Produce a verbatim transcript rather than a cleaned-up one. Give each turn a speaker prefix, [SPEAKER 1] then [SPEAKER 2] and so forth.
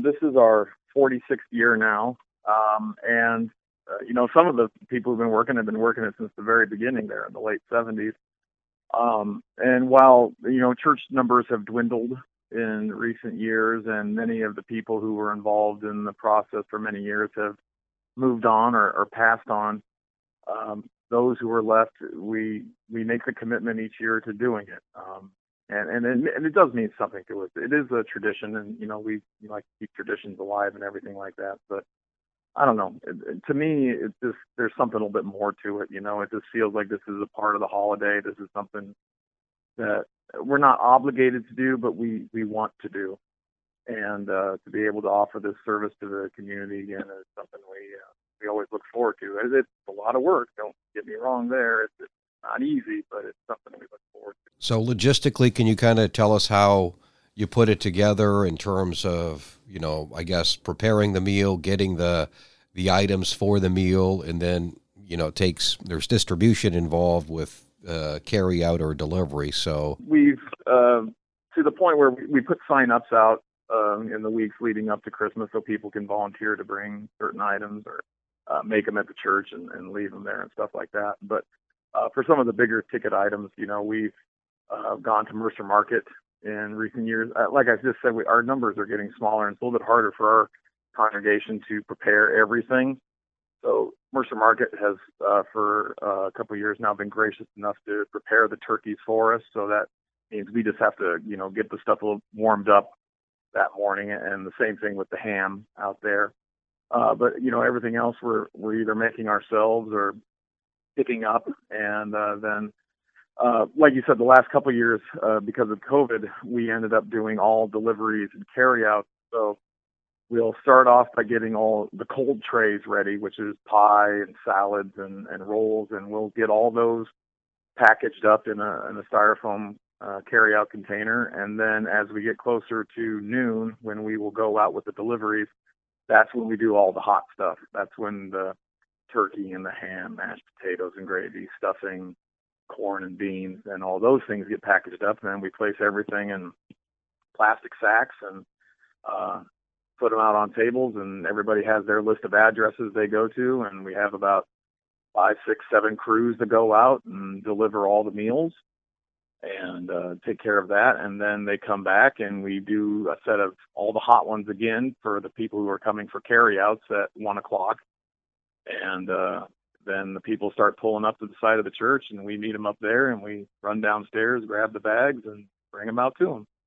[SPEAKER 1] this is our forty-sixth year now, um, and uh, you know, some of the people who've been working have been working it since the very beginning there in the late seventies. Um, and while you know church numbers have dwindled in recent years, and many of the people who were involved in the process for many years have moved on or, or passed on, um, those who are left, we we make the commitment each year to doing it. Um, and, and it, and it does mean something to us. It is a tradition, and you know we, we like to keep traditions alive and everything like that. But I don't know. It, it- to me, it just there's something a little bit more to it. You know, it just feels like this is a part of the holiday. This is something that we're not obligated to do, but we we want to do, and uh, to be able to offer this service to the community again is something we uh, we always look forward to. It- It's a lot of work. Don't get me wrong. There, it's, it's not easy, but it's something we look forward to.
[SPEAKER 2] So logistically, can you kind of tell us how you put it together in terms of, you know, I guess preparing the meal, getting the the items for the meal, and then, you know, it takes there's distribution involved with uh, carry out or delivery. So
[SPEAKER 1] We've uh, to the point where we, we put sign-ups out um, in the weeks leading up to Christmas, so people can volunteer to bring certain items or uh, make them at the church and, and leave them there and stuff like that. But uh, for some of the bigger ticket items, you know, we've uh, gone to Mercer Market in recent years. Uh, like I just said, we, our numbers are getting smaller, and it's a little bit harder for our congregation to prepare everything. So Mercer Market has, uh, for uh, a couple of years now, been gracious enough to prepare the turkeys for us. So that means we just have to, you know, get the stuff a little warmed up that morning, and the same thing with the ham out there. Uh, but you know, everything else we're we're either making ourselves or picking up, and uh, then, uh, like you said, the last couple of years, uh, because of COVID, we ended up doing all deliveries and carryouts. So we'll start off by getting all the cold trays ready, which is pie and salads and, and rolls, and we'll get all those packaged up in a, in a styrofoam uh, carry-out container. And then as we get closer to noon, when we will go out with the deliveries, that's when we do all the hot stuff. That's when the turkey and the ham, mashed potatoes and gravy, stuffing, corn and beans, and all those things get packaged up. And then we place everything in plastic sacks and uh, put them out on tables, and everybody has their list of addresses they go to, and we have about five, six, seven crews that go out and deliver all the meals and uh, take care of that. And then they come back, and we do a set of all the hot ones again for the people who are coming for carryouts at one o'clock. And uh, then the people start pulling up to the side of the church, and we meet them up there, and we run downstairs, grab the bags, and bring them out to them.